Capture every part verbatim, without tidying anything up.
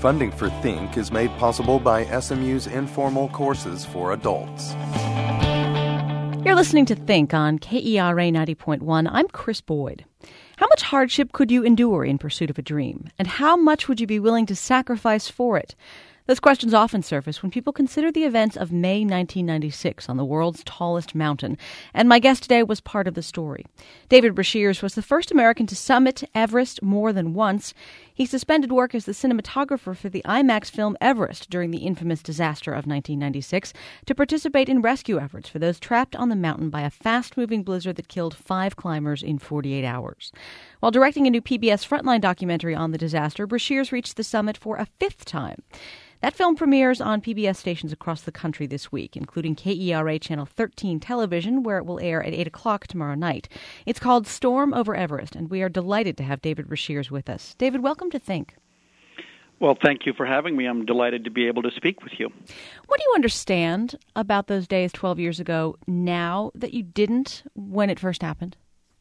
Funding for Think is made possible by S M U's informal courses for adults. You're listening to Think on K E R A ninety point one. I'm Chris Boyd. How much hardship could you endure in pursuit of a dream? And how much would you be willing to sacrifice for it? Those questions often surface when people consider the events of May nineteen ninety-six on the world's tallest mountain. And my guest today was part of the story. David Breashears was the first American to summit Everest more than once. He suspended work as the cinematographer for the IMAX film Everest during the infamous disaster of nineteen ninety-six to participate in rescue efforts for those trapped on the mountain by a fast-moving blizzard that killed five climbers in forty-eight hours. While directing a new P B S Frontline documentary on the disaster, Breashears reached the summit for a fifth time. That film premieres on P B S stations across the country this week, including K E R A Channel thirteen television, where it will air at eight o'clock tomorrow night. It's called Storm over Everest, and we are delighted to have David Breashears with us. David, welcome to Think. Well, thank you for having me. I'm delighted to be able to speak with you. What do you understand about those days twelve years ago now that you didn't when it first happened?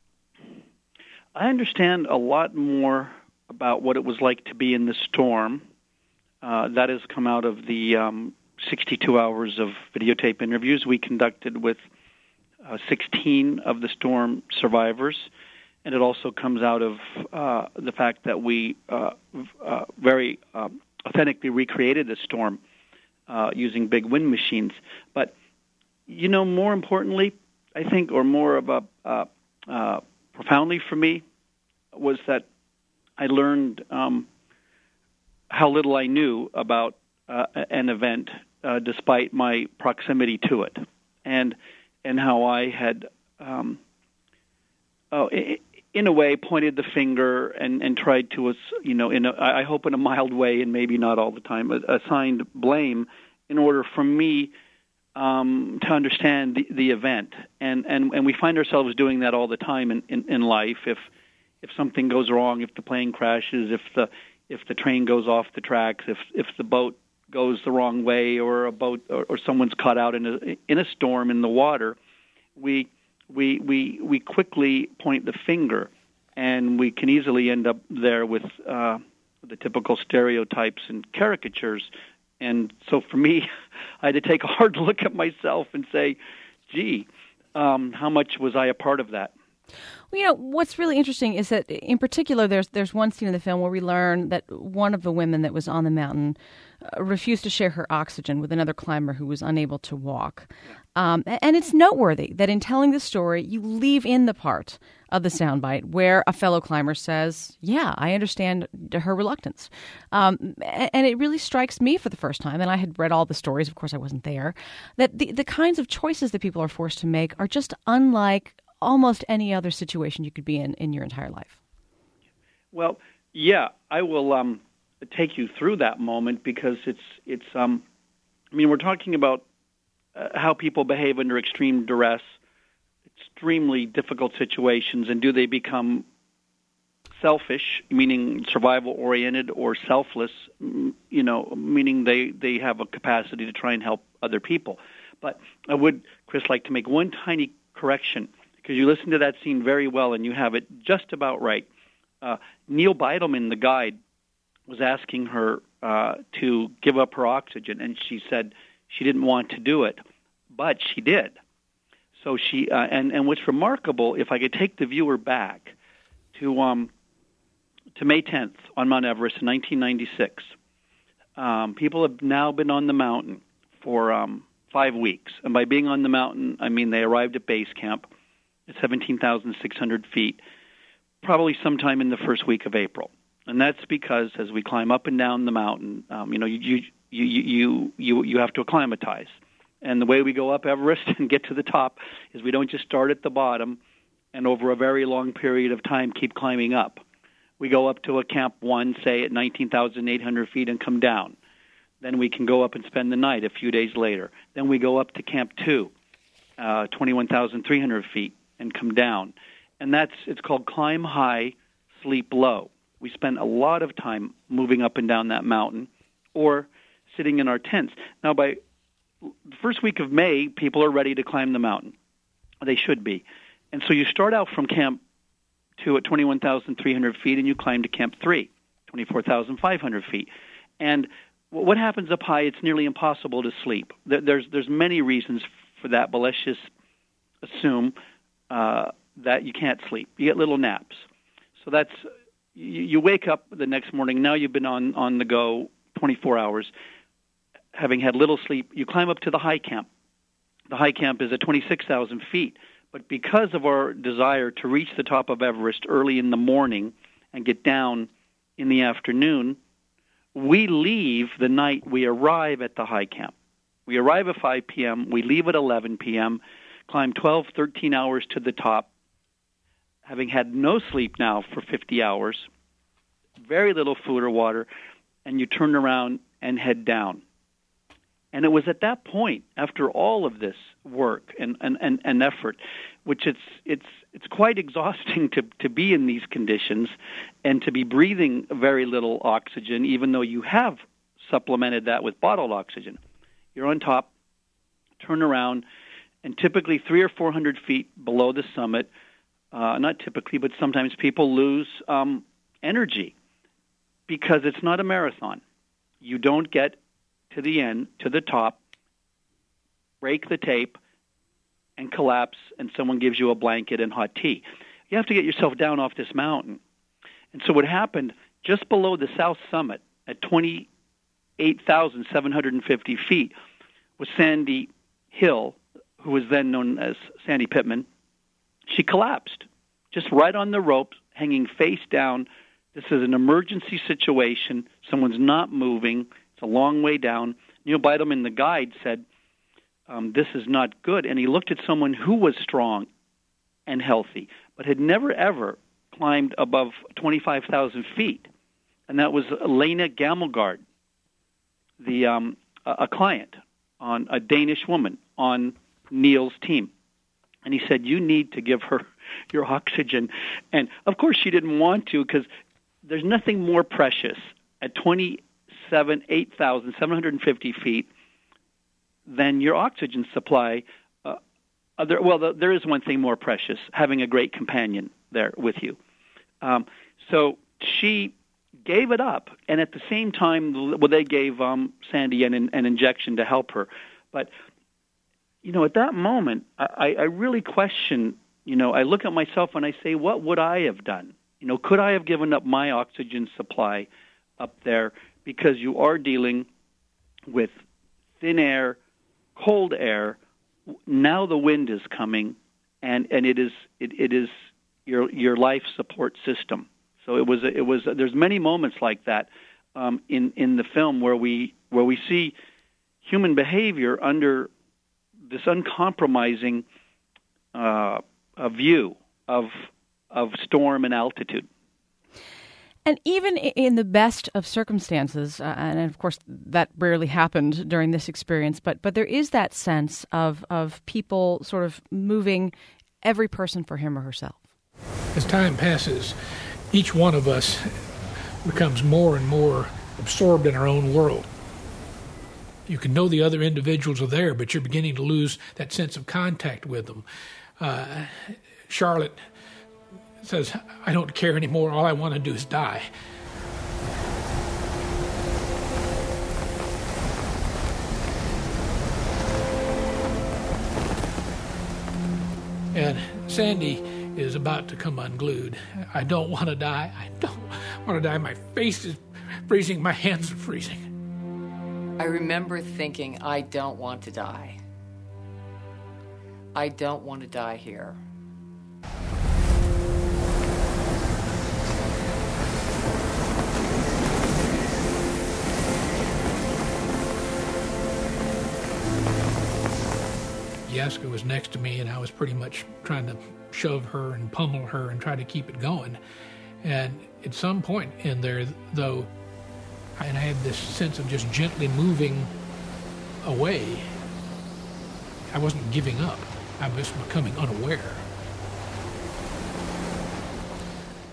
I understand a lot more about what it was like to be in the storm. Uh, that has come out of the um, sixty-two hours of videotape interviews we conducted with uh, sixteen of the storm survivors. And it also comes out of uh, the fact that we uh, uh, very uh, authentically recreated the storm uh, using big wind machines. But, you know, more importantly, I think, or more of a uh, uh, profoundly for me, was that I learned um, how little I knew about uh, an event, uh, despite my proximity to it, and and how I had, um, oh, in a way, pointed the finger and, and tried to, you know, in a, I hope in a mild way, and maybe not all the time, assigned blame in order for me um, to understand the, the event, and, and and we find ourselves doing that all the time in, in, in life. If if something goes wrong, if the plane crashes, if the if the train goes off the tracks, if if the boat goes the wrong way, or a boat or, or someone's caught out in a in a storm in the water, we we we we quickly point the finger, and we can easily end up there with uh, the typical stereotypes and caricatures. And so for me, I had to take a hard look at myself and say, "Gee, um, how much was I a part of that?" Well, you know, what's really interesting is that, in particular, there's there's one scene in the film where we learn that one of the women that was on the mountain uh, refused to share her oxygen with another climber who was unable to walk. Um, and it's noteworthy that in telling the story, you leave in the part of the soundbite where a fellow climber says, yeah, I understand her reluctance. Um, and it really strikes me for the first time, and I had read all the stories, of course I wasn't there, that the, the kinds of choices that people are forced to make are just unlike almost any other situation you could be in in your entire life. Well, yeah, I will um, take you through that moment because it's, it's. Um, I mean, we're talking about uh, how people behave under extreme duress, extremely difficult situations, and do they become selfish, meaning survival-oriented, or selfless, you know, meaning they, they have a capacity to try and help other people. But I would, Chris, like to make one tiny correction, because you listened to that scene very well and you have it just about right. Uh, Neil Beidelman, the guide, was asking her uh, to give up her oxygen, and she said she didn't want to do it, but she did. So she, uh, and, and what's remarkable, if I could take the viewer back to um, to May tenth on Mount Everest in nineteen ninety-six, um, people have now been on the mountain for um, five weeks. And by being on the mountain, I mean they arrived at base camp at seventeen thousand six hundred feet, probably sometime in the first week of April. And that's because as we climb up and down the mountain, um, you know, you, you, you, you, you, you have to acclimatize. And the way we go up Everest and get to the top is we don't just start at the bottom and over a very long period of time keep climbing up. We go up to a Camp one, say, at nineteen thousand eight hundred feet and come down. Then we can go up and spend the night a few days later. Then we go up to Camp two, uh, twenty-one thousand three hundred feet, and come down. And that's, it's called climb high, sleep low. We spend a lot of time moving up and down that mountain or sitting in our tents. Now, by the first week of May, people are ready to climb the mountain. They should be. And so you start out from Camp two at twenty-one thousand three hundred feet, and you climb to Camp three, twenty-four thousand five hundred feet. And what happens up high, it's nearly impossible to sleep. There's there's many reasons for that, but let's just assume uh, that you can't sleep. You get little naps. So that's, you, you wake up the next morning, now you've been on, on the go twenty-four hours, having had little sleep. You climb up to the high camp. The high camp is at twenty-six thousand feet. But because of our desire to reach the top of Everest early in the morning and get down in the afternoon, we leave the night we arrive at the high camp. We arrive at five p.m., we leave at eleven p.m., climb twelve, thirteen hours to the top, having had no sleep now for fifty hours, very little food or water, and you turn around and head down. And it was at that point, after all of this work and, and, and, and effort, which it's it's it's quite exhausting to, to be in these conditions and to be breathing very little oxygen, even though you have supplemented that with bottled oxygen. You're on top, turn around, and typically three or four hundred feet below the summit, uh, not typically, but sometimes people lose um, energy because it's not a marathon. You don't get to the end, to the top, break the tape, and collapse, and someone gives you a blanket and hot tea. You have to get yourself down off this mountain. And so what happened, just below the south summit, at twenty-eight thousand seven hundred fifty feet, was Sandy Hill, who was then known as Sandy Pittman. She collapsed, just right on the ropes, hanging face down. This is an emergency situation. Someone's not moving. It's a long way down. Neil Beidelman, the guide, said, um, this is not good. And he looked at someone who was strong and healthy, but had never, ever climbed above twenty-five thousand feet. And that was Elena Gammelgaard, the um, a client, on a Danish woman on Neil's team. And he said, you need to give her your oxygen. And, of course, she didn't want to because there's nothing more precious at twenty-seven, eight thousand seven hundred fifty feet than your oxygen supply. Uh, other, well, the, there is one thing more precious, having a great companion there with you. Um, so she gave it up, and at the same time, well, they gave um, Sandy an, an injection to help her. But, you know, at that moment, I, I really question, you know, I look at myself and I say, what would I have done? You know, could I have given up my oxygen supply up there? Because you are dealing with thin air, cold air. Now the wind is coming, and, and it is it, it is your your life support system. So it was it was there's many moments like that um, in in the film where we where we see human behavior under this uncompromising uh, a view of of storm and altitude. And even in the best of circumstances, uh, and of course that rarely happened during this experience, but but there is that sense of of people sort of moving every person for him or herself. As time passes, each one of us becomes more and more absorbed in our own world. You can know the other individuals are there, but you're beginning to lose that sense of contact with them. Uh, Charlotte says, I don't care anymore. All I want to do is die. And Sandy is about to come unglued. I don't want to die. I don't want to die. My face is freezing. My hands are freezing. I remember thinking, I don't want to die. I don't want to die here. Yaska was next to me, and I was pretty much trying to shove her and pummel her and try to keep it going. And at some point in there, though, and I had this sense of just gently moving away. I wasn't giving up. I was becoming unaware.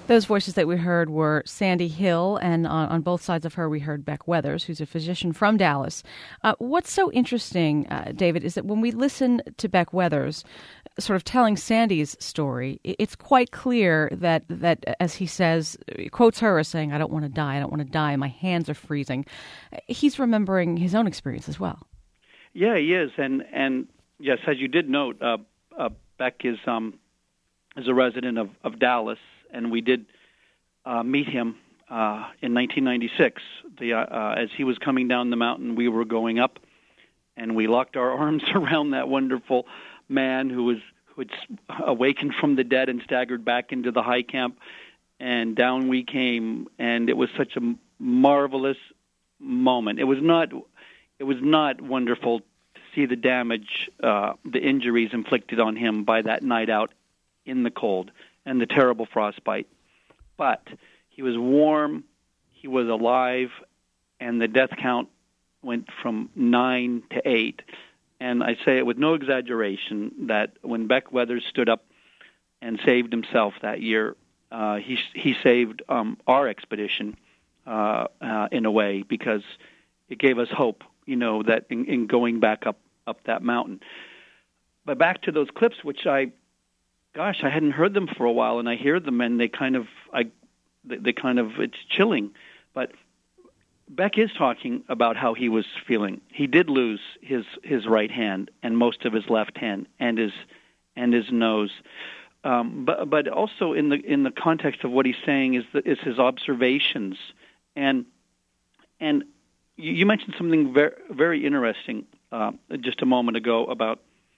Those voices that we heard were Sandy Hill, and on, on both sides of her we heard Beck Weathers, who's a physician from Dallas. Uh, what's so interesting, uh, David, is that when we listen to Beck Weathers sort of telling Sandy's story, it's quite clear that, that as he says, he quotes her as saying, I don't want to die, I don't want to die, my hands are freezing. He's remembering his own experience as well. Yeah, he is. And, and yes, as you did note, uh, uh, Beck is, um, is a resident of, of Dallas, and we did uh, meet him uh, in nineteen ninety-six. The, uh, uh, as he was coming down the mountain, we were going up, and we locked our arms around that wonderful man who was who had awakened from the dead and staggered back into the high camp, and down we came, and it was such a marvelous moment. It was not, it was not wonderful to see the damage, uh, the injuries inflicted on him by that night out in the cold and the terrible frostbite. But he was warm, he was alive, and the death count went from nine to eight. And I say it with no exaggeration that when Beck Weathers stood up and saved himself that year, uh, he he saved um, our expedition uh, uh, in a way, because it gave us hope, you know, that in, in going back up, up that mountain. But back to those clips, which I, gosh, I hadn't heard them for a while, and I hear them, and they kind of, I, they, they kind of, it's chilling. But Beck is talking about how he was feeling. He did lose his, his right hand and most of his left hand and his and his nose. Um, but but also in the in the context of what he's saying is the, is his observations. And and you, you mentioned something very very interesting uh, just a moment ago about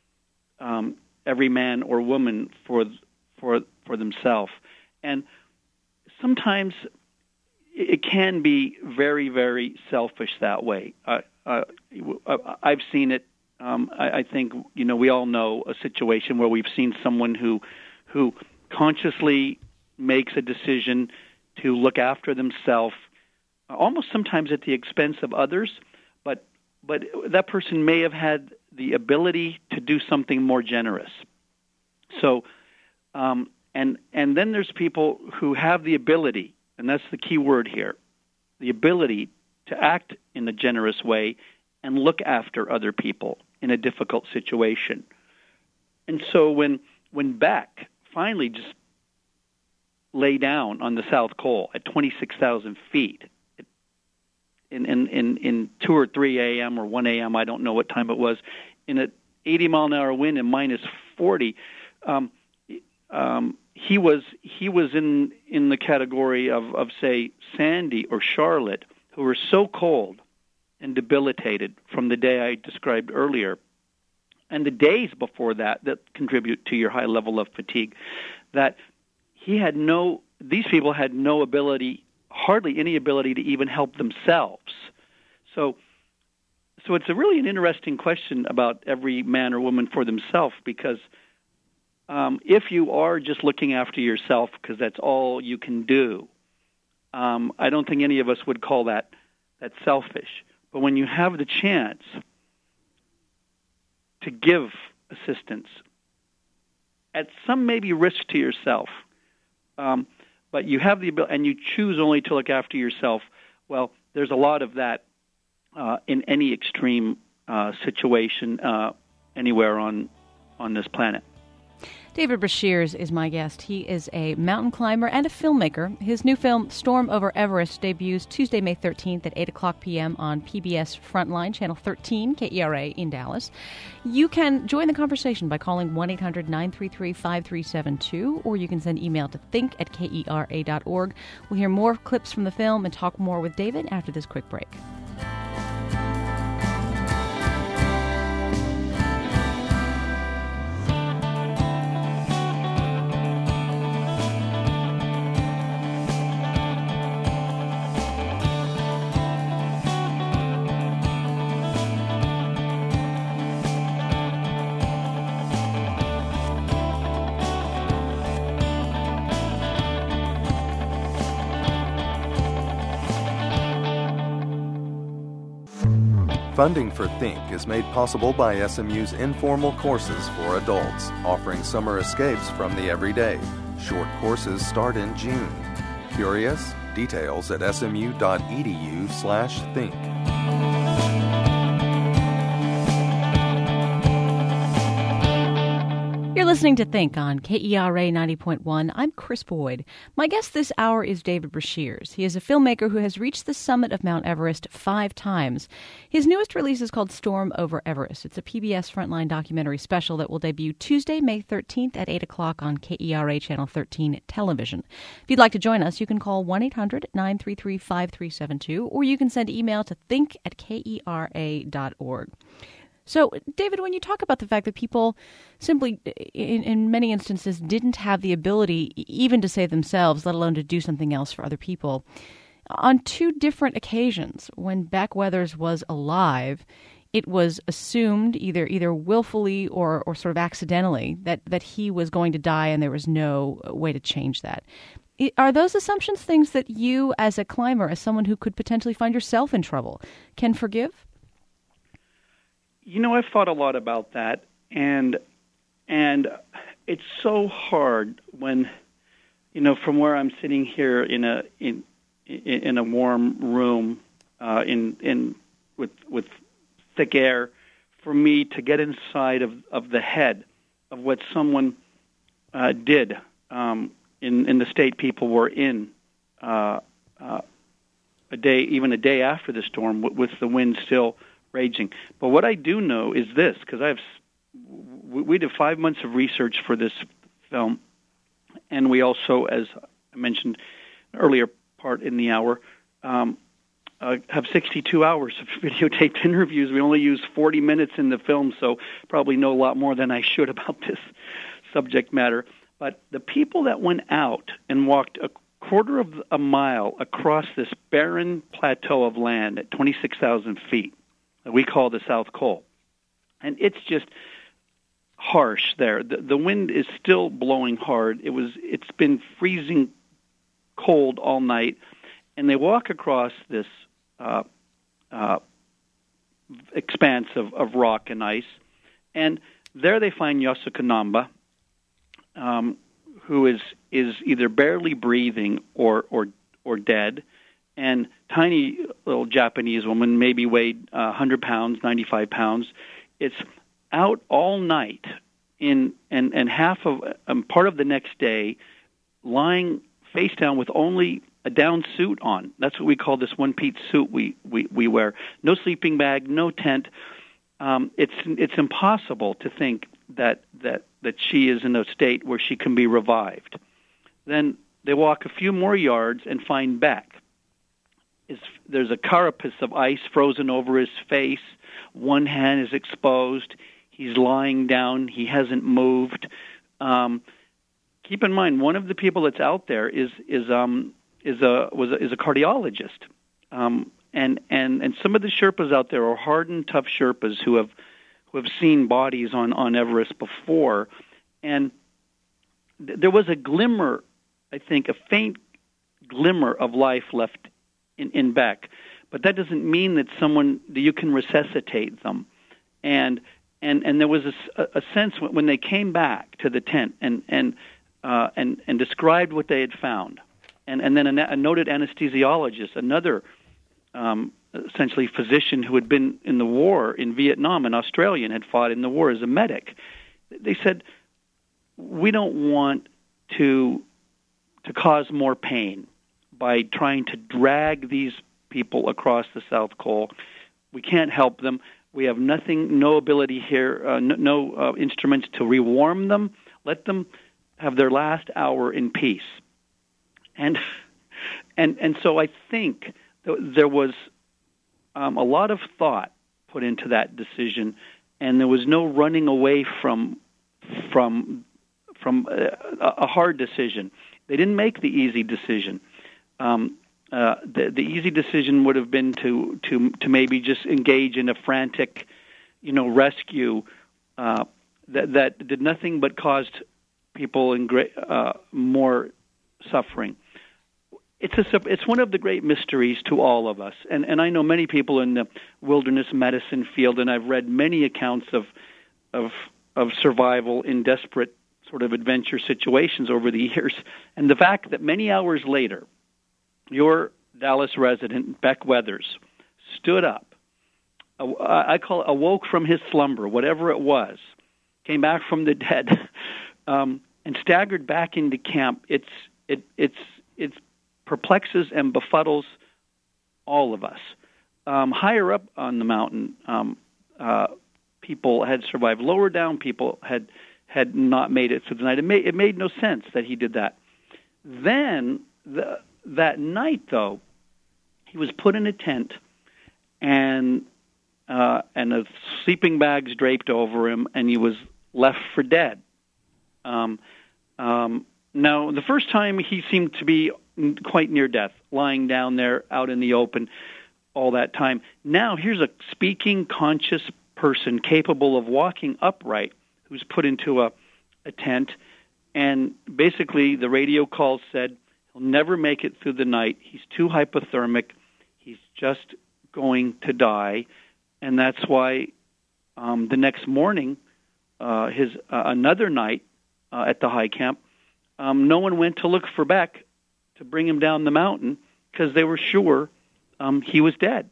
um, every man or woman for for for themselves. And sometimes it can be very, very selfish that way. Uh, uh, I've seen it. Um, I, I think, you know, we all know a situation where we've seen someone who, who consciously makes a decision to look after themselves, almost sometimes at the expense of others. But but that person may have had the ability to do something more generous. So, um, and and then there's people who have the ability. And that's the key word here, the ability to act in a generous way and look after other people in a difficult situation. And so when when Beck finally just lay down on the South Col at twenty-six thousand feet in, in, in, in two or three a.m. or one a.m., I don't know what time it was, in an eighty mile an hour wind and minus forty, um, um, he was he was in, in the category of, of, say, Sandy or Charlotte, who were so cold and debilitated from the day I described earlier, and the days before that that contribute to your high level of fatigue, that he had no, these people had no ability, hardly any ability to even help themselves. So, so it's a really an interesting question about every man or woman for themselves, because Um, if you are just looking after yourself because that's all you can do, um, I don't think any of us would call that that selfish. But when you have the chance to give assistance at some maybe risk to yourself, um, but you have the ability and you choose only to look after yourself, well, there's a lot of that uh, in any extreme uh, situation uh, anywhere on on this planet. David Brashears is my guest. He is a mountain climber and a filmmaker. His new film, Storm Over Everest, debuts Tuesday, May thirteenth at eight o'clock p.m. on P B S Frontline, Channel thirteen, K E R A in Dallas. You can join the conversation by calling one eight hundred nine three three five three seven two, or you can send email to think at K E R A dot org. We'll hear more clips from the film and talk more with David after this quick break. Funding for Think is made possible by S M U's informal courses for adults, offering summer escapes from the everyday. Short courses start in June. Curious? Details at smu.edu slash think. You're listening to Think on K E R A ninety point one. I'm Chris Boyd. My guest this hour is David Brashears. He is a filmmaker who has reached the summit of Mount Everest five times. His newest release is called Storm Over Everest. It's a P B S Frontline documentary special that will debut Tuesday, May thirteenth at eight o'clock on K E R A Channel thirteen television. If you'd like to join us, you can call one eight hundred nine three three five three seven two, or you can send email to think at K E R A dot org. So, David, when you talk about the fact that people simply, in, in many instances, didn't have the ability even to save themselves, let alone to do something else for other people, on two different occasions, when Beck Weathers was alive, it was assumed, either either willfully or, or sort of accidentally, that, that he was going to die and there was no way to change that. Are those assumptions things that you, as a climber, as someone who could potentially find yourself in trouble, can forgive? You know, I've thought a lot about that, and and it's so hard when, you know, from where I'm sitting here in a in in a warm room, uh, in in with with thick air, for me to get inside of, of the head of what someone uh, did um, in in the state people were in uh, uh, a day, even a day after the storm, with, with the wind still raging. But what I do know is this, because I have, we did five months of research for this film, and we also, as I mentioned earlier part in the hour, um, uh, have sixty-two hours of videotaped interviews. We only use forty minutes in the film, so probably know a lot more than I should about this subject matter. But the people that went out and walked a quarter of a mile across this barren plateau of land at twenty-six thousand feet, we call the South Col. And it's just harsh there. The, the wind is still blowing hard. It was, it's been freezing cold all night. And they walk across this uh, uh, expanse of, of rock and ice. And there they find Yosukanamba, um, who is, is either barely breathing or, or, or dead. And tiny little Japanese woman, maybe weighed uh, one hundred pounds, ninety-five pounds. It's out all night in and, and half of um, part of the next day, lying face down with only a down suit on. That's what we call this one-piece suit we, we, we wear. No sleeping bag, no tent. Um, it's it's impossible to think that, that that she is in a state where she can be revived. Then they walk a few more yards and find Beck. Is, there's a carapace of ice frozen over his face. One hand is exposed. He's lying down. He hasn't moved. Um, keep in mind, one of the people that's out there is is um, is a was a, is a cardiologist, um, and and and some of the Sherpas out there are hardened, tough Sherpas who have who have seen bodies on, on Everest before, and th- there was a glimmer, I think, a faint glimmer of life left in, in Beck, but that doesn't mean that someone that you can resuscitate them. And and and there was a, a sense when, when they came back to the tent and and uh, and and described what they had found, and and then a, a noted anesthesiologist, another um, essentially physician who had been in the war in Vietnam, an Australian, had fought in the war as a medic. They said, we don't want to to cause more pain by trying to drag these people across the South Col. We can't help them. We have nothing, no ability here, uh, no, no uh, instruments to rewarm them. Let them have their last hour in peace. And and and so I think th- there was um, a lot of thought put into that decision, and there was no running away from from from a, a hard decision. They didn't make the easy decision. Um, uh, the, the easy decision would have been to, to to maybe just engage in a frantic, you know, rescue uh, that that did nothing but caused people in great, uh, more suffering. It's a it's one of the great mysteries to all of us, and and I know many people in the wilderness medicine field, and I've read many accounts of of of survival in desperate sort of adventure situations over the years. And the fact that many hours later, your Dallas resident, Beck Weathers, stood up, I call it awoke from his slumber, whatever it was, came back from the dead, um, and staggered back into camp. It's it it's it perplexes and befuddles all of us. Um, higher up on the mountain, um, uh, people had survived. Lower down, people had had not made it through the night. It made it made no sense that he did that. Then the, that night, though, he was put in a tent and. Uh, and the sleeping bags draped over him, and he was left for dead. Um, um, now, the first time he seemed to be quite near death, lying down there out in the open all that time. Now, here's a speaking, conscious person capable of walking upright who's put into a, a tent, and basically the radio call said he'll never make it through the night. He's too hypothermic. He's just going to die. And that's why um, the next morning, uh, his uh, another night uh, at the high camp, um, no one went to look for Beck to bring him down the mountain because they were sure um, he was dead.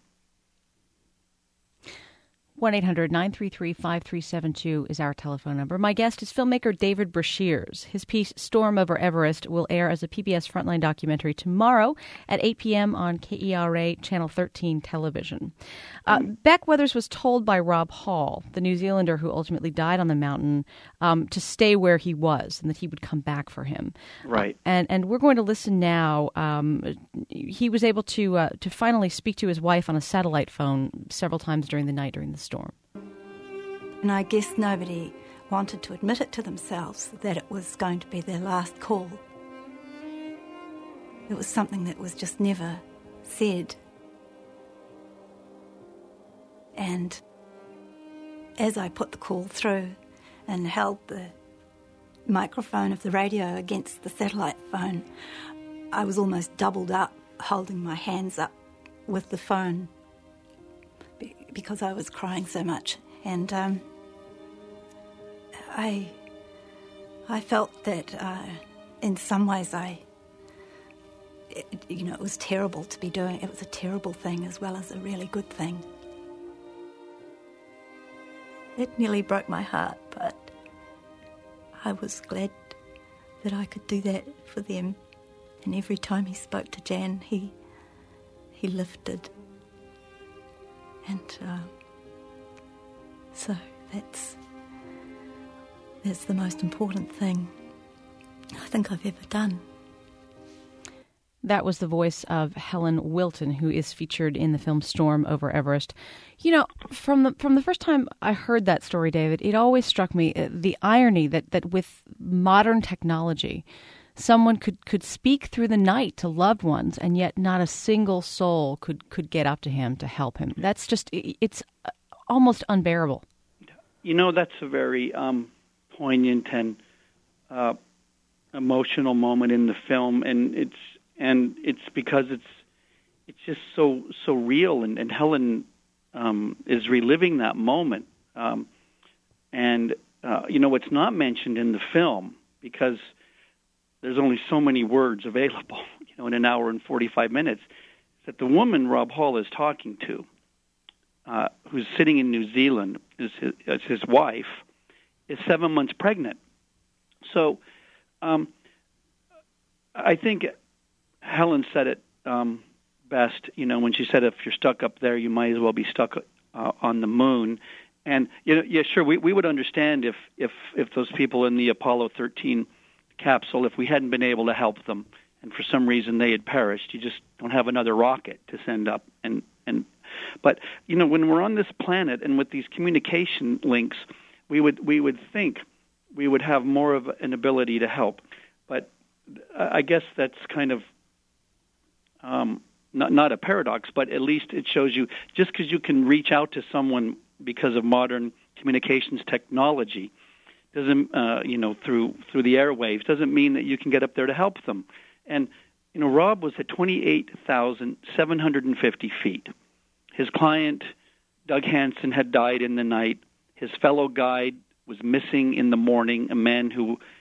one eight hundred nine three three five three seven two is our telephone number. My guest is filmmaker David Brashears. His piece, Storm Over Everest, will air as a P B S Frontline documentary tomorrow at eight p.m. on K E R A Channel thirteen television. Uh, mm. Beck Weathers was told by Rob Hall, the New Zealander who ultimately died on the mountain, um, to stay where he was and that he would come back for him. Right. Uh, and and we're going to listen now. Um, he was able to uh, to finally speak to his wife on a satellite phone several times during the night during the storm. And I guess nobody wanted to admit it to themselves that it was going to be their last call. It was something that was just never said. And as I put the call through and held the microphone of the radio against the satellite phone, I was almost doubled up, holding my hands up with the phone because I was crying so much. And um, I I felt that uh, in some ways I, it, you know, it was terrible to be doing. It was a terrible thing as well as a really good thing. It nearly broke my heart, but I was glad that I could do that for them. And every time he spoke to Jan, he he lifted. And uh, so that's that's the most important thing I think I've ever done. That was the voice of Helen Wilton, who is featured in the film Storm Over Everest. You know, from the from the first time I heard that story, David, it always struck me uh, the irony that, that with modern technology, someone could, could speak through the night to loved ones, and yet not a single soul could, could get up to him to help him. That's just, it's almost unbearable. You know, that's a very um, poignant and uh, emotional moment in the film, and it's and it's because it's it's just so so real, and, and Helen um, is reliving that moment. Um, and uh, you know, it's not mentioned in the film because there's only so many words available, you know, in an hour and forty-five minutes, that the woman Rob Hall is talking to, uh, who's sitting in New Zealand, is his, is his wife, is seven months pregnant. So um, I think Helen said it um, best, you know, when she said, if you're stuck up there, you might as well be stuck uh, on the moon. And, you know, yeah, sure, we, we would understand if, if, if those people in the Apollo thirteen capsule, if we hadn't been able to help them and for some reason they had perished. You just don't have another rocket to send up. And, and but, you know, when we're on this planet and with these communication links, we would we would think we would have more of an ability to help. But I guess that's kind of um, not, not a paradox, but at least it shows you just because you can reach out to someone because of modern communications technology doesn't, uh, you know, through through the airwaves, doesn't mean that you can get up there to help them. And, you know, Rob was at twenty-eight thousand seven hundred fifty feet. His client, Doug Hansen, had died in the night. His fellow guide was missing in the morning, a man who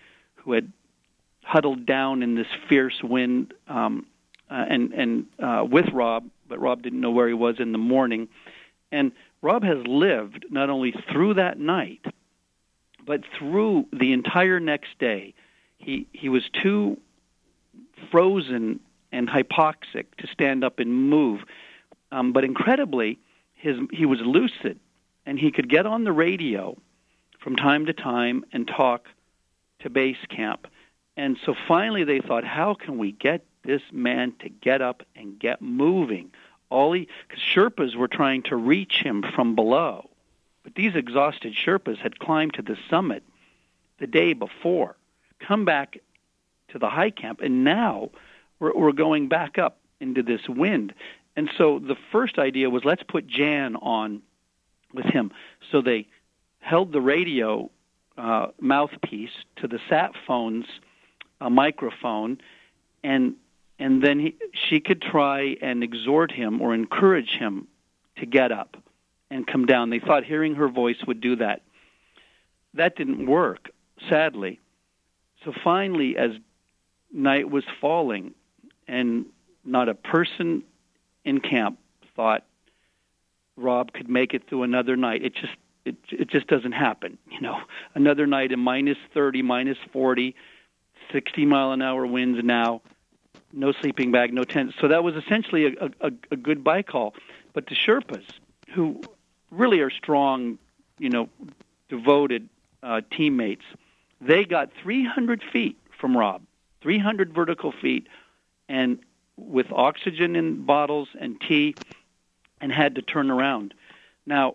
who had huddled down in this fierce wind um, uh, and, and uh, with Rob, but Rob didn't know where he was in the morning. And Rob has lived not only through that night, but through the entire next day. He he was too frozen and hypoxic to stand up and move. Um, but incredibly, his he was lucid, and he could get on the radio from time to time and talk to base camp. And so finally they thought, how can we get this man to get up and get moving? All he, because Sherpas were trying to reach him from below. But these exhausted Sherpas had climbed to the summit the day before, come back to the high camp, and now we're, we're going back up into this wind. And so the first idea was, let's put Jan on with him. So they held the radio uh, mouthpiece to the sat phone's uh, microphone, and and then he, she could try and exhort him or encourage him to get up and come down. They thought hearing her voice would do that. That didn't work, sadly. So finally, as night was falling, and not a person in camp thought Rob could make it through another night. It just it it just doesn't happen. You know, another night in minus thirty, minus forty, sixty mile an hour winds now, no sleeping bag, no tent. So that was essentially a, a, a goodbye call. But the Sherpas, who really are strong, you know, devoted uh, teammates, they got three hundred feet from Rob, three hundred vertical feet, and with oxygen in bottles and tea, and had to turn around. Now,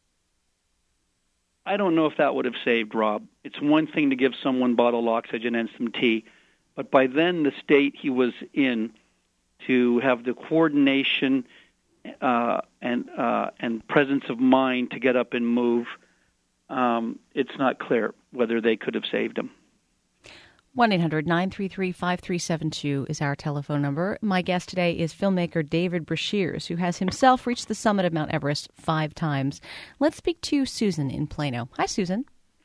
I don't know if that would have saved Rob. It's one thing to give someone bottled oxygen and some tea, but by then the state he was in, to have the coordination uh, and uh, and presence of mind to get up and move, um, it's not clear whether they could have saved him. one eight hundred nine three three five three seven two is our telephone number. My guest today is filmmaker David Brashears, who has himself reached the summit of Mount Everest five times. Let's speak to Susan in Plano. Hi, Susan.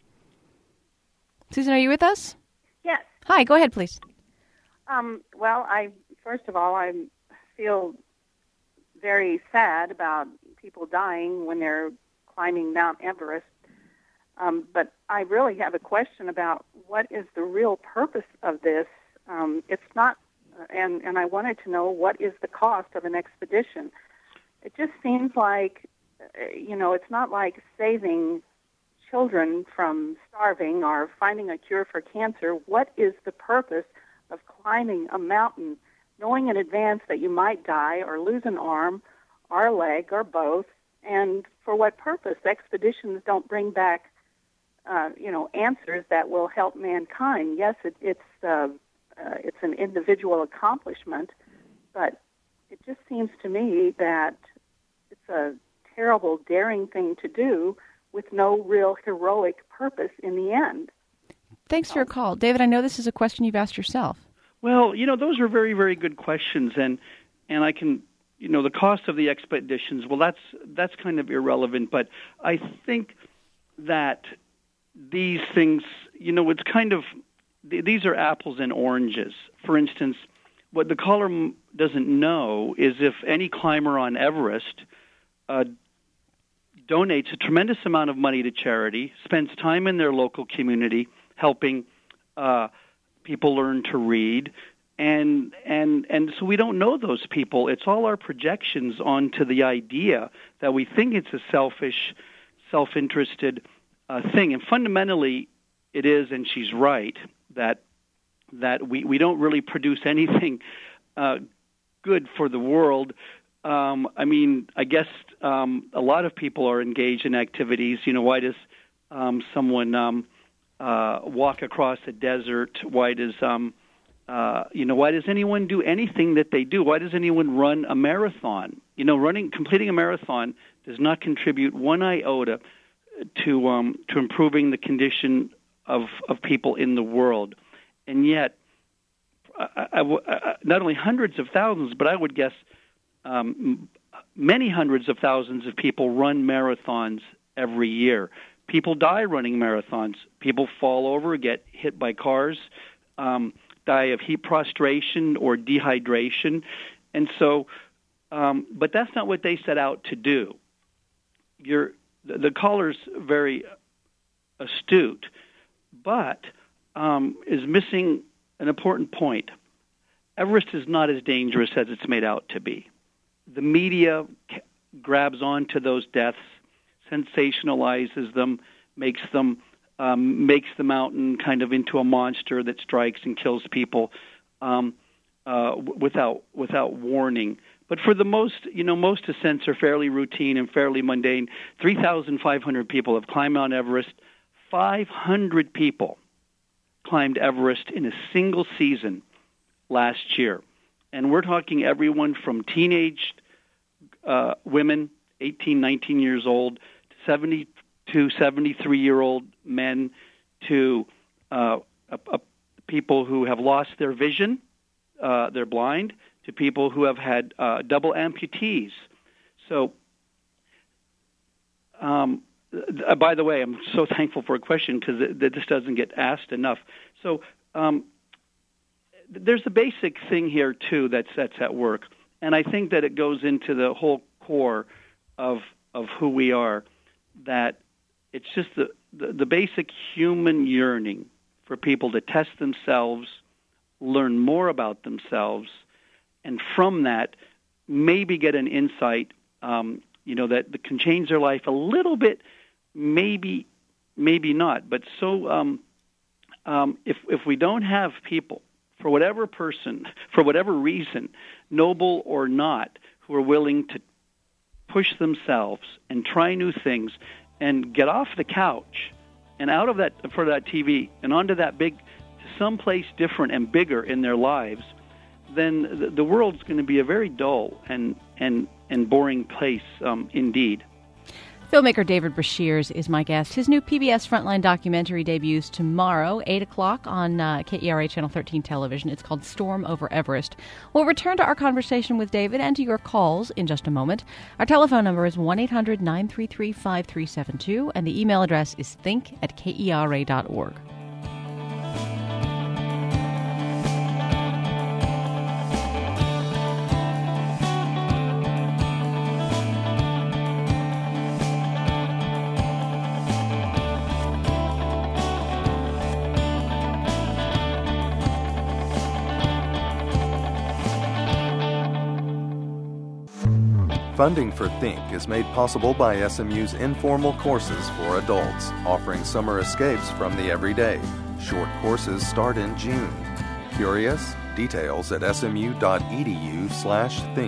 Susan, are you with us? Yes. Hi, go ahead, please. Um, well, I first of all, I feel very sad about people dying when they're climbing Mount Everest. Um, but I really have a question about what is the real purpose of this. Um, it's not, uh, and, and I wanted to know what is the cost of an expedition. It just seems like, uh, you know, it's not like saving children from starving or finding a cure for cancer. What is the purpose of climbing a mountain, knowing in advance that you might die or lose an arm or a leg or both? And for what purpose? Expeditions don't bring back Uh, you know, answers that will help mankind. Yes, it, it's uh, uh, it's an individual accomplishment, but it just seems to me that it's a terrible, daring thing to do with no real heroic purpose in the end. Thanks for your call. David, I know this is a question you've asked yourself. Well, you know, those are very, very good questions, and and I can, you know, the cost of the expeditions, well, that's that's kind of irrelevant, but I think that these things, you know, it's kind of, these are apples and oranges. For instance, what the caller doesn't know is if any climber on Everest uh, donates a tremendous amount of money to charity, spends time in their local community helping uh, people learn to read, and and and so we don't know those people. It's all our projections onto the idea that we think it's a selfish, self-interested Uh, thing, and fundamentally it is, and she's right, that that we, we don't really produce anything uh, good for the world. Um, I mean, I guess um, a lot of people are engaged in activities. You know, why does um, someone um, uh, walk across a desert? Why does um, uh, you know? Why does anyone do anything that they do? Why does anyone run a marathon? You know, running, completing a marathon does not contribute one iota to um, to improving the condition of, of people in the world. And yet, I, I, I, not only hundreds of thousands, but I would guess um, many hundreds of thousands of people run marathons every year people die running marathons. People fall over, get hit by cars, um, die of heat prostration or dehydration. And so, um, but that's not what they set out to do. You're, the, the caller's very astute, but um, is missing an important point. Everest is not as dangerous as it's made out to be. The media c- grabs onto those deaths, sensationalizes them, makes them um, makes the mountain kind of into a monster that strikes and kills people um, uh, w- without without warning. But for the most, you know, most ascents are fairly routine and fairly mundane. three thousand five hundred people have climbed Mount Everest. five hundred people climbed Everest in a single season last year. And we're talking everyone from teenage uh, women, eighteen, nineteen years old, to seventy-two, seventy-three-year-old men, to uh, uh, uh, people who have lost their vision, uh, they're blind, to people who have had uh, double amputees. So, um, th- by the way, I'm so thankful for a question because this doesn't get asked enough. So, um, there's a basic thing here, too, that's, that's at work. And I think that it goes into the whole core of of who we are, that it's just the, the, the basic human yearning for people to test themselves, learn more about themselves, and from that, maybe get an insight, um, you know, that, that can change their life a little bit, maybe, maybe not. But so um, um, if if we don't have people, for whatever person, for whatever reason, noble or not, who are willing to push themselves and try new things and get off the couch and out of that, for that T V and onto that big, to someplace different and bigger in their lives, then the, the world's going to be a very dull and, and, and boring place um, indeed. Filmmaker David Brashears is my guest. His new P B S Frontline documentary debuts tomorrow, eight o'clock on uh, K E R A Channel thirteen television. It's called Storm Over Everest. We'll return to our conversation with David and to your calls in just a moment. Our telephone number is one eight hundred nine three three five three seven two, and the email address is think at K E R A dot org. Funding for Think is made possible by S M U's informal courses for adults, offering summer escapes from the everyday. Short courses start in June. Curious? Details at smu.edu slash think.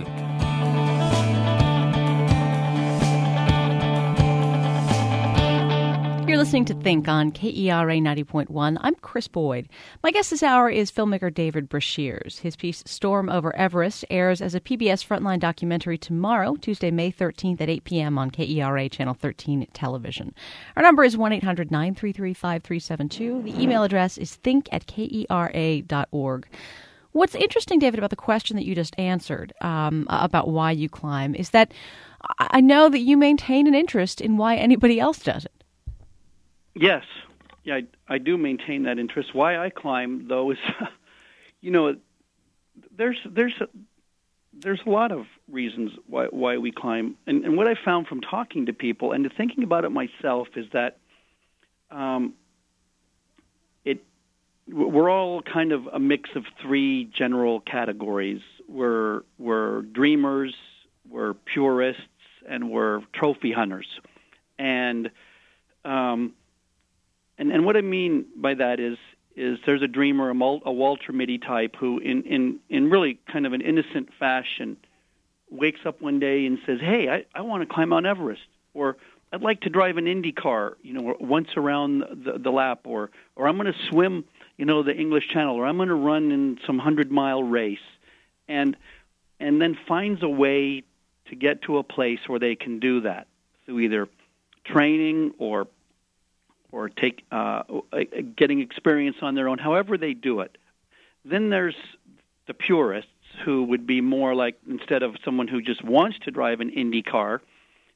You're listening to Think on K E R A ninety point one. I'm Chris Boyd. My guest this hour is filmmaker David Brashears. His piece Storm Over Everest airs as a P B S Frontline documentary tomorrow, Tuesday, May thirteenth at eight p.m. on K E R A Channel thirteen television. Our number is one eight hundred nine three three five three seven two. The email address is think at K E R A dot org. What's interesting, David, about the question that you just answered um, about why you climb is that I know that you maintain an interest in why anybody else does it. Yes, yeah, I, I do maintain that interest. Why I climb, though, is, you know, there's there's a, there's a lot of reasons why why we climb, and, and what I found from talking to people and to thinking about it myself is that um, it we're all kind of a mix of three general categories. We're we're dreamers, we're purists, and we're trophy hunters, and um, And, and what I mean by that is is there's a dreamer, a, Mul- a Walter Mitty type, who in, in, in really kind of an innocent fashion wakes up one day and says, hey, I, I want to climb Mount Everest, or I'd like to drive an Indy car, you know, once around the, the lap, or, or I'm going to swim, you know, the English Channel, or I'm going to run in some hundred-mile race, and and then finds a way to get to a place where they can do that through either training or or take uh, getting experience on their own, however they do it. Then there's the purists, who would be more like, instead of someone who just wants to drive an Indy car,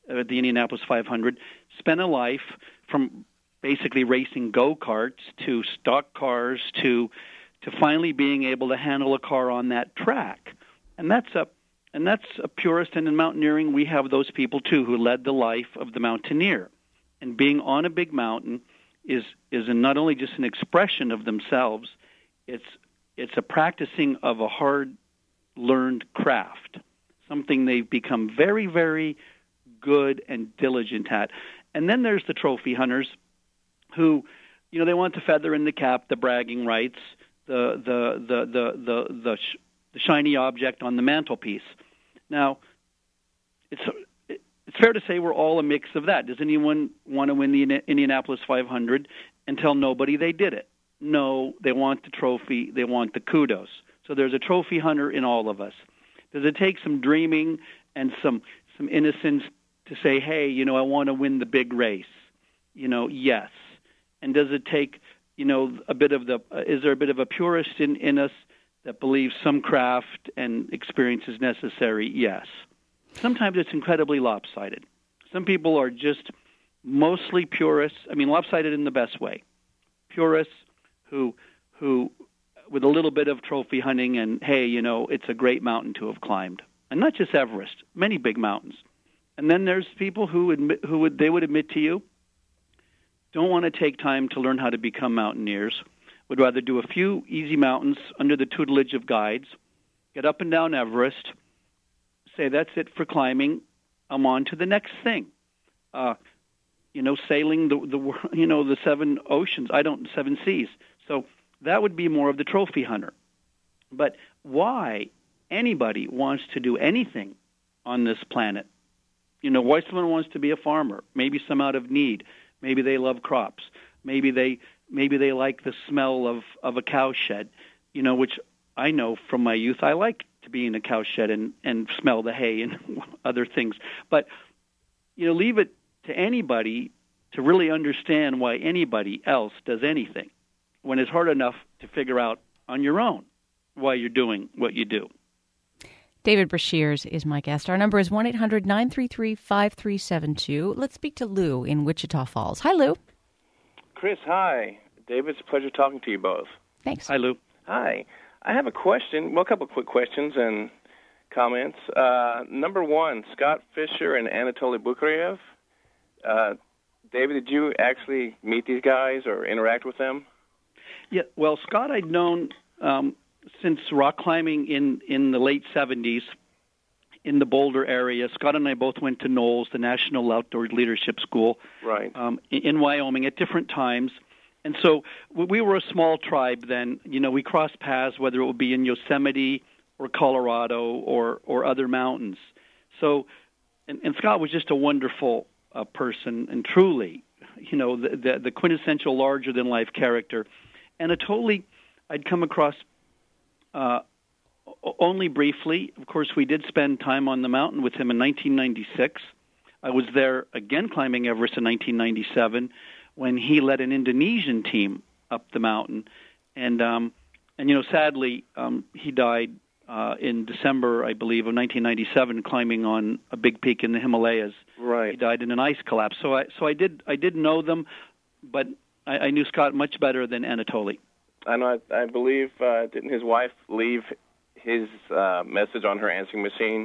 at the Indianapolis five hundred, spent a life from basically racing go-karts to stock cars to to finally being able to handle a car on that track. And that's a and that's a purist, and in mountaineering we have those people too who led the life of the mountaineer. And being on a big mountain is is not only just an expression of themselves, it's it's a practicing of a hard-learned craft, something they've become very, very good and diligent at. And then there's the trophy hunters who, you know, they want the feather in the cap, the bragging rights, the the the the the, the, sh- the shiny object on the mantelpiece. Now, it's it's fair to say we're all a mix of that. Does anyone want to win the Indianapolis five hundred and tell nobody they did it? No, they want the trophy, they want the kudos. So there's a trophy hunter in all of us. Does it take some dreaming and some some innocence to say, hey, you know, I want to win the big race? You know, yes. And does it take, you know, a bit of the, uh, is there a bit of a purist in, in us that believes some craft and experience is necessary? Yes. Sometimes it's incredibly lopsided. Some people are just mostly purists. I mean, lopsided in the best way. Purists who, who, with a little bit of trophy hunting and, hey, you know, it's a great mountain to have climbed. And not just Everest, many big mountains. And then there's people who admit, who would, they would admit to you, don't want to take time to learn how to become mountaineers, would rather do a few easy mountains under the tutelage of guides, get up and down Everest, say that's it for climbing, I'm on to the next thing. Uh, you know, sailing the, the you know the seven oceans, I don't seven seas. So that would be more of the trophy hunter. But why anybody wants to do anything on this planet? You know, why someone wants to be a farmer? Maybe some out of need. Maybe they love crops. Maybe they maybe they like the smell of, of a cow shed, you know, which I know from my youth I like to be in a cow shed and, and smell the hay and other things. But, you know, leave it to anybody to really understand why anybody else does anything when it's hard enough to figure out on your own why you're doing what you do. David Brashears is my guest. Our number is one eight hundred nine three three five three seven two. Let's speak to Lou in Wichita Falls. Hi, Lou. Chris, hi. David, it's a pleasure talking to you both. Thanks. Hi, Lou. Hi. I have a question, well, a couple of quick questions and comments. Uh, number one, Scott Fischer and Anatoly Bukriev. Uh, David, did you actually meet these guys or interact with them? Yeah, well, Scott I'd known um, since rock climbing in, in the late seventies in the Boulder area. Scott and I both went to Knowles, the National Outdoor Leadership School, right, um, in, in Wyoming at different times. And so we were a small tribe then. You know, we crossed paths, whether it would be in Yosemite or Colorado or, or other mountains. So, and, and Scott was just a wonderful uh, person and truly, you know, the, the, the quintessential larger-than-life character. Anatoly, I'd come across uh, only briefly. Of course, we did spend time on the mountain with him in nineteen ninety-six. I was there again climbing Everest in nineteen ninety-seven when he led an Indonesian team up the mountain. And, um, and you know, sadly, um, he died uh, in December, I believe, of nineteen ninety-seven climbing on a big peak in the Himalayas. Right. He died in an ice collapse. So I, so I did I did know them, but I, I knew Scott much better than Anatoly. I know. I, I believe, uh, didn't his wife leave his uh, message on her answering machine?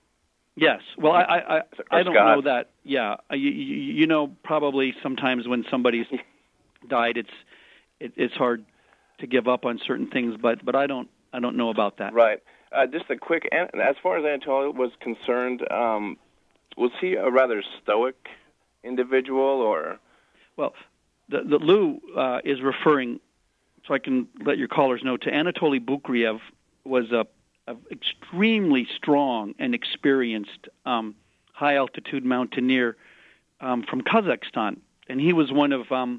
Yes. Well, I I, I, I don't Scott. know that. Yeah. You, you, you know, probably sometimes when somebody's died, it's it, it's hard to give up on certain things, but but I don't I don't know about that. Right. Uh, just a quick, as far as Anatoly was concerned, um, was he a rather stoic individual, or? Well, the, the Lou uh, is referring, so I can let your callers know, to Anatoly Bukriev, was a, a extremely strong and experienced um, high-altitude mountaineer um, from Kazakhstan, and he was one of um,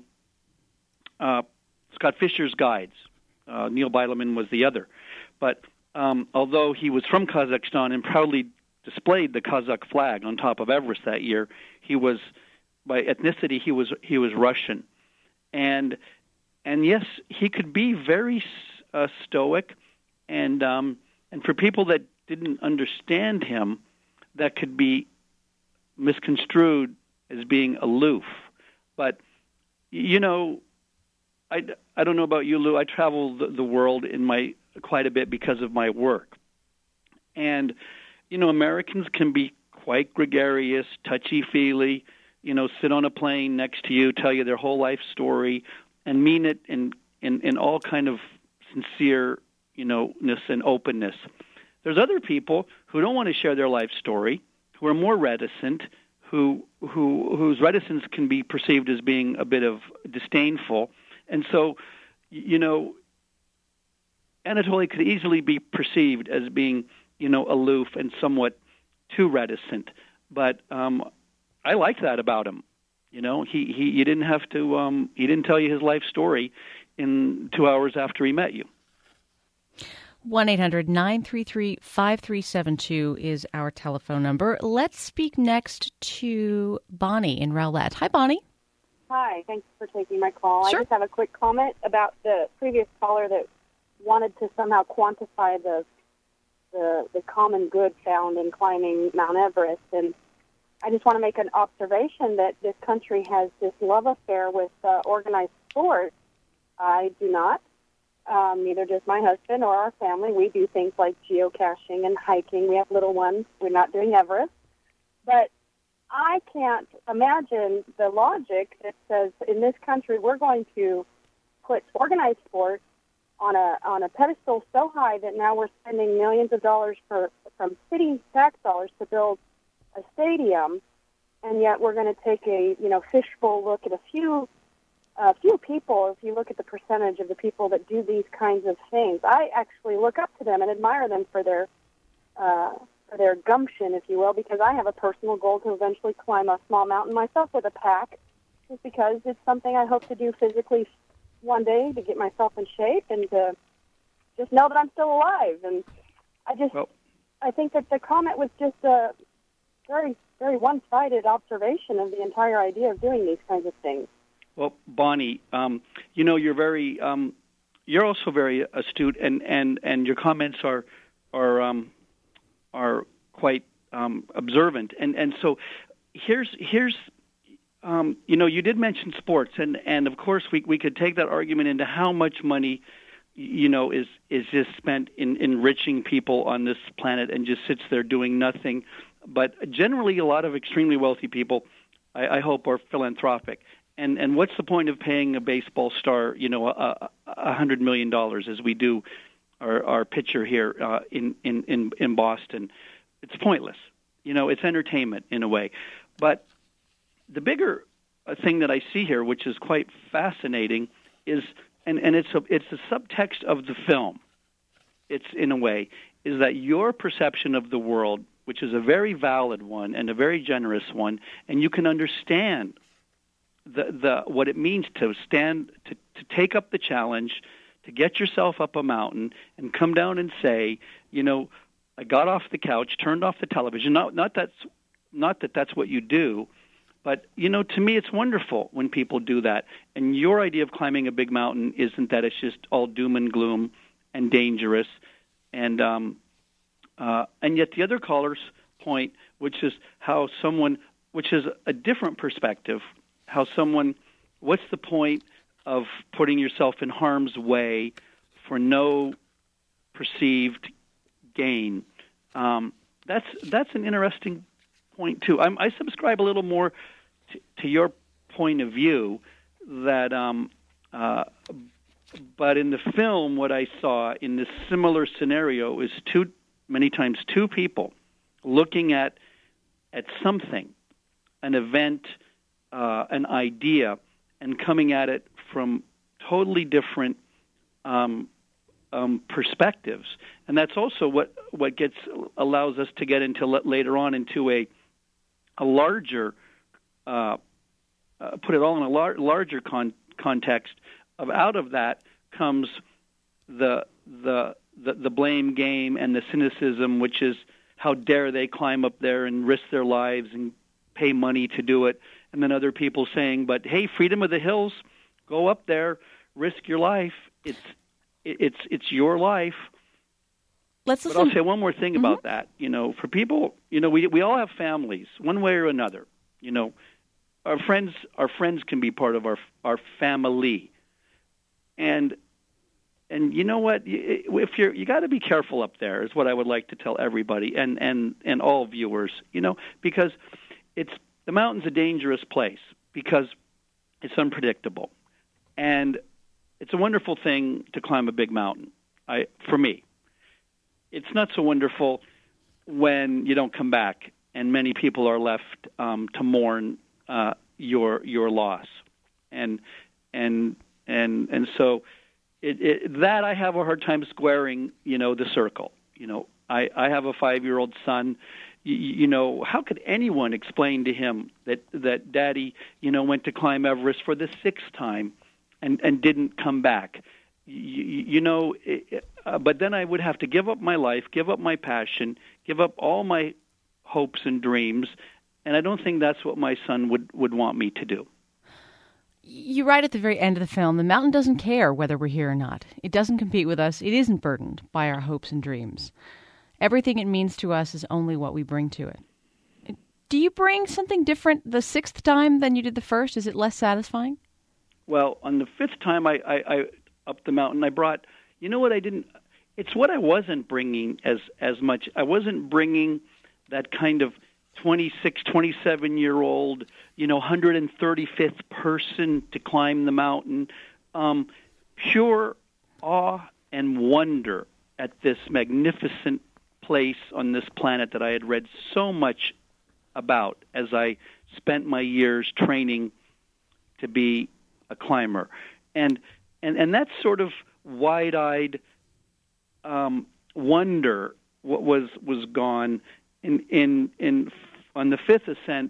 uh, Scott Fischer's guides. Uh, Neil Bileman was the other. But um, although he was from Kazakhstan and proudly displayed the Kazakh flag on top of Everest that year, he was, by ethnicity, he was he was Russian. And and yes, he could be very uh, stoic, and um, and for people that didn't understand him, that could be misconstrued as being aloof. But, you know, I, I don't know about you, Lou. I travel the, the world in my quite a bit because of my work. And, you know, Americans can be quite gregarious, touchy-feely, you know, sit on a plane next to you, tell you their whole life story, and mean it in, in, in all kind of sincere, you know-ness and openness. There's other people who don't want to share their life story, who are more reticent, who who whose reticence can be perceived as being a bit of disdainful. And so, you know, Anatoly could easily be perceived as being, you know, aloof and somewhat too reticent. But um, I like that about him. You know, he, he you didn't have to um, he didn't tell you his life story in two hours after he met you. one eight hundred nine three three five three seven two is our telephone number. Let's speak next to Bonnie in Rowlett. Hi, Bonnie. Hi, thanks for taking my call. Sure. I just have a quick comment about the previous caller that wanted to somehow quantify the the, the common good found in climbing Mount Everest. And I just want to make an observation that this country has this love affair with uh, organized sport. I do not. Um, neither does my husband or our family. We do things like geocaching and hiking. We have little ones. We're not doing Everest. But I can't imagine the logic that says in this country we're going to put organized sport on a on a pedestal so high that now we're spending millions of dollars for from city tax dollars to build a stadium, and yet we're going to take a you know fishbowl look at a few a few people. If you look at the percentage of the people that do these kinds of things, I actually look up to them and admire them for their uh, for their gumption, if you will, because I have a personal goal to eventually climb a small mountain myself with a pack, just because it's something I hope to do physically one day to get myself in shape and to just know that I'm still alive. And I just, well, I think that the comment was just a very, very one-sided observation of the entire idea of doing these kinds of things. Well, Bonnie, um, you know, you're very, um, you're also very astute, and, and, and your comments are are um, are quite um, observant. And and so here's here's. Um, you know, you did mention sports, and, and of course we we could take that argument into how much money, you know, is is just spent in enriching people on this planet and just sits there doing nothing. But generally, a lot of extremely wealthy people, I, I hope, are philanthropic. And and what's the point of paying a baseball star, you know, a, a hundred million dollars as we do our our pitcher here uh, in, in in in Boston? It's pointless. You know, it's entertainment in a way, but the bigger thing that I see here, which is quite fascinating, is, and, and it's a, it's the subtext of the film, it's in a way, is that your perception of the world, which is a very valid one and a very generous one, and you can understand the, the what it means to stand, to, to take up the challenge, to get yourself up a mountain and come down and say, you know, I got off the couch, turned off the television, not, not, that's, not that that's what you do, but, you know, to me it's wonderful when people do that. And your idea of climbing a big mountain isn't that it's just all doom and gloom and dangerous. And um, uh, and yet the other caller's point, which is how someone, which is a different perspective, how someone, what's the point of putting yourself in harm's way for no perceived gain? Um, that's that's an interesting point too. I'm, I subscribe a little more to, to your point of view that, um, uh, but in the film, what I saw in this similar scenario is two, many times two people looking at at something, an event, uh, an idea, and coming at it from totally different um, um, perspectives. And that's also what what gets allows us to get into later on into a a larger, uh, uh, put it all in a lar- larger con- context. Of out of that comes the, the the the blame game and the cynicism, which is how dare they climb up there and risk their lives and pay money to do it, and then other people saying, "But hey, freedom of the hills, go up there, risk your life. It's it's it's your life." let's listen. But I'll say one more thing mm-hmm. about that. You know, for people, you know, we we all have families, one way or another. You know, our friends, our friends can be part of our our family, and and you know what? If you're, you got to be careful up there. Is what I would like to tell everybody and and and all viewers. You know, because it's the mountain's a dangerous place because it's unpredictable, and it's a wonderful thing to climb a big mountain. I, for me, it's not so wonderful when you don't come back, and many people are left um, to mourn uh, your your loss, and and and and so it, it, that I have a hard time squaring. You know, the circle. You know, I, I have a five-year-old son. You, you know, how could anyone explain to him that that Daddy, you know, went to climb Everest for the sixth time and and didn't come back? You, you know, it, uh, but then I would have to give up my life, give up my passion, give up all my hopes and dreams, and I don't think that's what my son would, would want me to do. You write at the very end of the film, the mountain doesn't care whether we're here or not. It doesn't compete with us. It isn't burdened by our hopes and dreams. Everything it means to us is only what we bring to it. Do you bring something different the sixth time than you did the first? Is it less satisfying? Well, on the fifth time I... I, I up the mountain, I brought, you know what I didn't, it's what I wasn't bringing as, as much. I wasn't bringing that kind of twenty-six, twenty-seven-year-old, you know, one hundred thirty-fifth person to climb the mountain. Um, pure awe and wonder at this magnificent place on this planet that I had read so much about as I spent my years training to be a climber. And And and that sort of wide-eyed um, wonder was was gone in in in on the fifth ascent.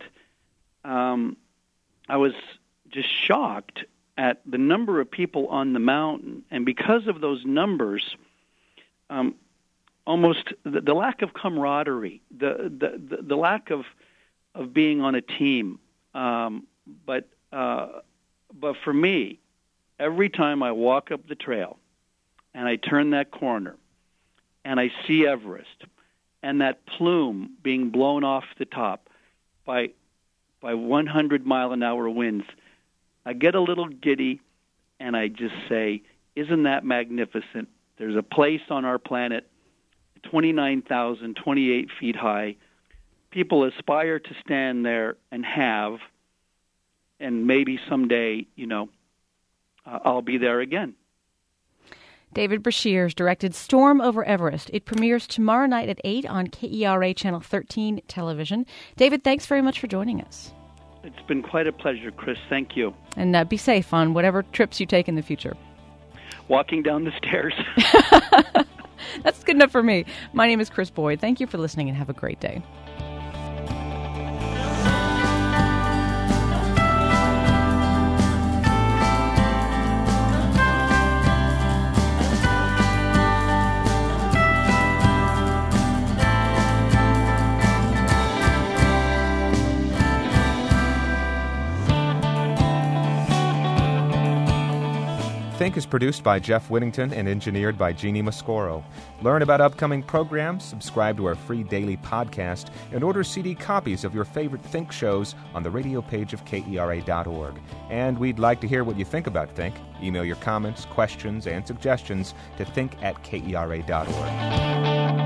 Um, I was just shocked at the number of people on the mountain, and because of those numbers, um, almost the, the lack of camaraderie, the the, the, the lack of of being on a team. Um, but uh, but for me, every time I walk up the trail and I turn that corner and I see Everest and that plume being blown off the top by by one hundred mile an hour winds, I get a little giddy and I just say, isn't that magnificent? There's a place on our planet, twenty-nine thousand, twenty-eight feet high. People aspire to stand there and have, and maybe someday, you know, Uh, I'll be there again. David Brashears directed Storm Over Everest. It premieres tomorrow night at eight on K E R A Channel thirteen television. David, thanks very much for joining us. It's been quite a pleasure, Chris. Thank you. And uh, be safe on whatever trips you take in the future. Walking down the stairs. That's good enough for me. My name is Chris Boyd. Thank you for listening and have a great day. Think is produced by Jeff Whittington and engineered by Jeannie Mascoro. Learn about upcoming programs, subscribe to our free daily podcast, and order C D copies of your favorite Think shows on the radio page of K E R A dot org. And we'd like to hear what you think about Think. Email your comments, questions, and suggestions to think at K E R A dot org.